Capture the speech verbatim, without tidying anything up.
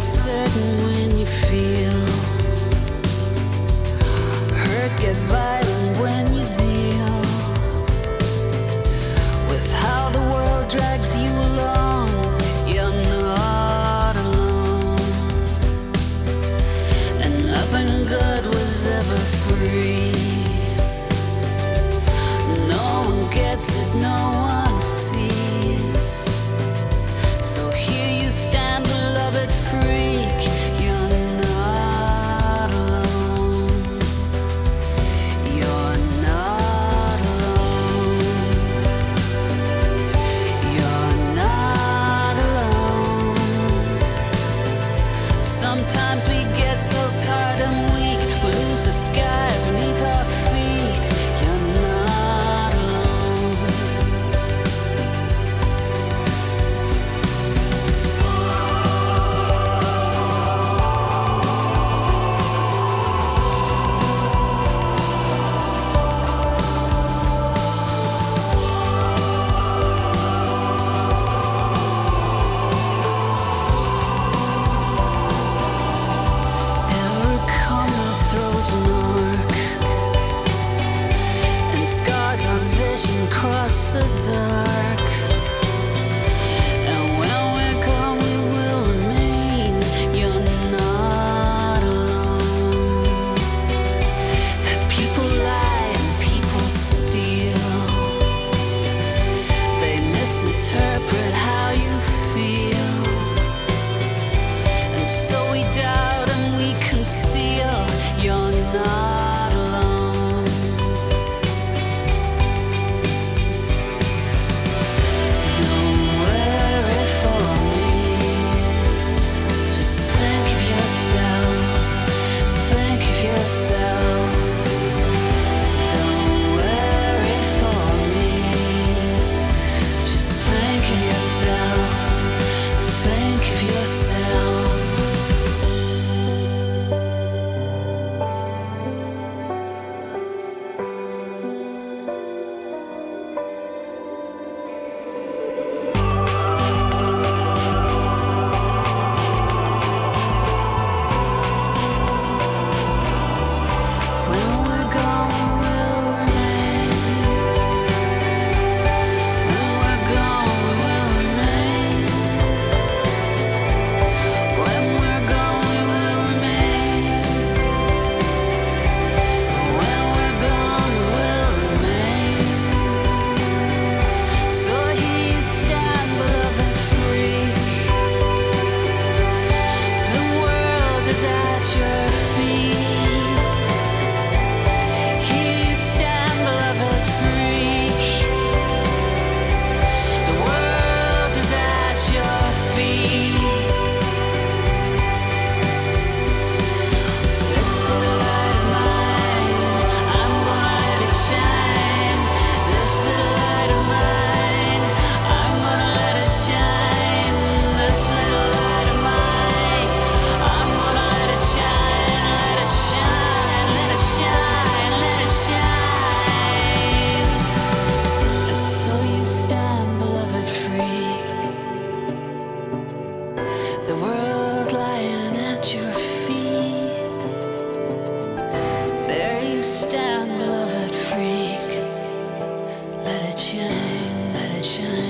certain when you feel hurt, get violent when you deal with how the world drags you along. You're not alone, and nothing good was ever free. No one gets it, no one sees. So here you stand, beloved freak. You're not alone. You're not alone. You're not alone. Sometimes we get so tired and weak, we lose the sky beneath our feet. You're not alone. Every comet throws an arc, and scars our vision cross the dark. And when we're gone, we will remain. You're not alone. People lie and people steal. They misinterpret how you feel, and so we doubt and we conceal. You're not alone. Don't worry for me. Just think of yourself. Think of yourself. Don't worry for me. Just think of yourself. Think of yourself. When we're gone, we will remain. When we're gone, we will remain. When we're gone, we will remain. When we're gone, we will remain. So here you stand, beloved freak. The world is at your feet. Here you stand, beloved freak. The world is at your feet. This little light of mine, I'm gonna let it shine. This little light of mine, I'm gonna let it shine. This little light of mine, I'm gonna let it shine, let it shine, let it shine, let it shine. And so you stand, beloved freak. The world's lying at your feet. There you stand, beloved freak. Let it shine, let it shine.